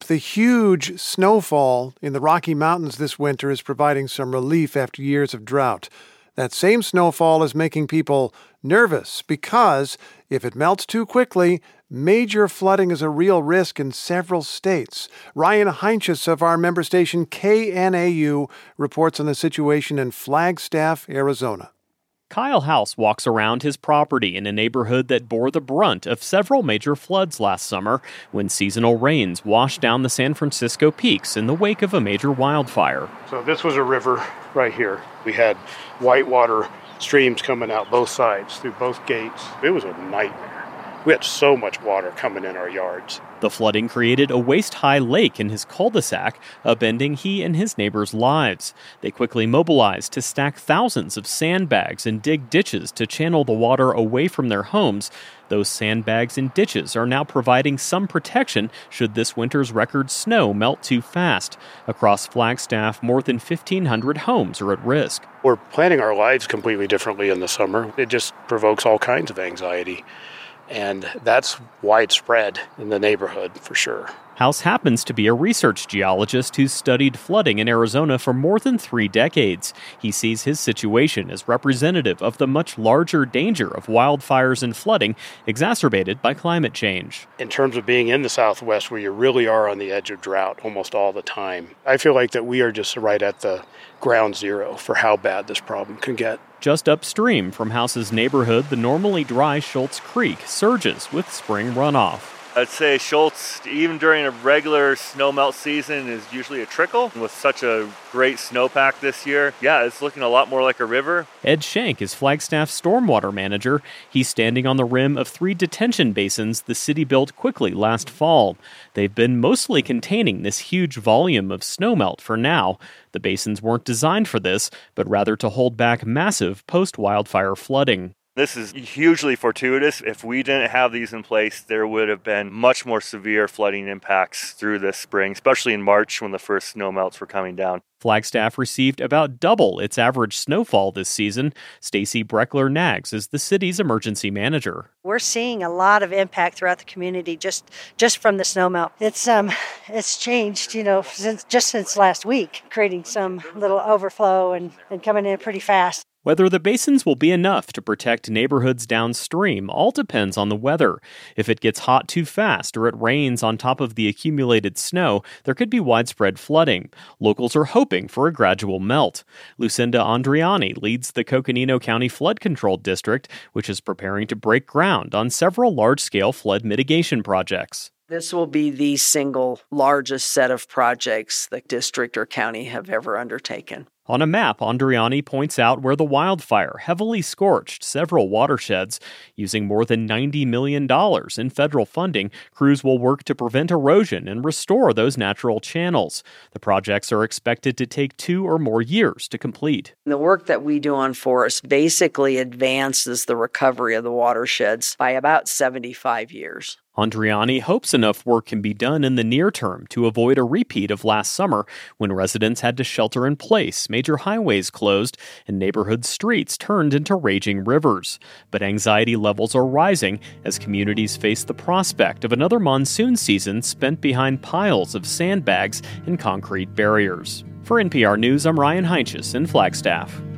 the huge snowfall in the Rocky Mountains this winter is providing some relief after years of drought. That same snowfall is making people nervous because if it melts too quickly, major flooding is a real risk in several states. Ryan Heinches of our member station KNAU reports on the situation in Flagstaff, Arizona. Kyle House walks around his property in a neighborhood that bore the brunt of several major floods last summer when seasonal rains washed down the San Francisco peaks in the wake of a major wildfire. So this was a river right here. We had whitewater streams coming out both sides through both gates. It was a nightmare. We had so much water coming in our yards. The flooding created a waist-high lake in his cul-de-sac, upending he and his neighbors' lives. They quickly mobilized to stack thousands of sandbags and dig ditches to channel the water away from their homes. Those sandbags and ditches are now providing some protection should this winter's record snow melt too fast. Across Flagstaff, more than 1,500 homes are at risk. We're planning our lives completely differently in the summer. It just provokes all kinds of anxiety. And that's widespread in the neighborhood for sure. House happens to be a research geologist who's studied flooding in Arizona for more than 3 decades. He sees his situation as representative of the much larger danger of wildfires and flooding exacerbated by climate change. In terms of being in the Southwest, where you really are on the edge of drought almost all the time, I feel like that we are just right at the ground zero for how bad this problem can get. Just upstream from House's neighborhood, the normally dry Schultz Creek surges with spring runoff. I'd say Schultz, even during a regular snowmelt season, is usually a trickle. With such a great snowpack this year, it's looking a lot more like a river. Ed Shank is Flagstaff's stormwater manager. He's standing on the rim of 3 detention basins the city built quickly last fall. They've been mostly containing this huge volume of snowmelt for now. The basins weren't designed for this, but rather to hold back massive post-wildfire flooding. This is hugely fortuitous. If we didn't have these in place, there would have been much more severe flooding impacts through this spring, especially in March when the first snowmelts were coming down. Flagstaff received about double its average snowfall this season. Stacy Breckler-Nags is the city's emergency manager. We're seeing a lot of impact throughout the community just from the snowmelt. It's changed, since last week, creating some little overflow and coming in pretty fast. Whether the basins will be enough to protect neighborhoods downstream all depends on the weather. If it gets hot too fast or it rains on top of the accumulated snow, there could be widespread flooding. Locals are hoping for a gradual melt. Lucinda Andriani leads the Coconino County Flood Control District, which is preparing to break ground on several large-scale flood mitigation projects. This will be the single largest set of projects the district or county have ever undertaken. On a map, Andriani points out where the wildfire heavily scorched several watersheds. Using more than $90 million in federal funding, crews will work to prevent erosion and restore those natural channels. The projects are expected to take 2 or more years to complete. The work that we do on forests basically advances the recovery of the watersheds by about 75 years. Andriani hopes enough work can be done in the near term to avoid a repeat of last summer when residents had to shelter in place, major highways closed, and neighborhood streets turned into raging rivers. But anxiety levels are rising as communities face the prospect of another monsoon season spent behind piles of sandbags and concrete barriers. For NPR News, I'm Ryan Heinches in Flagstaff.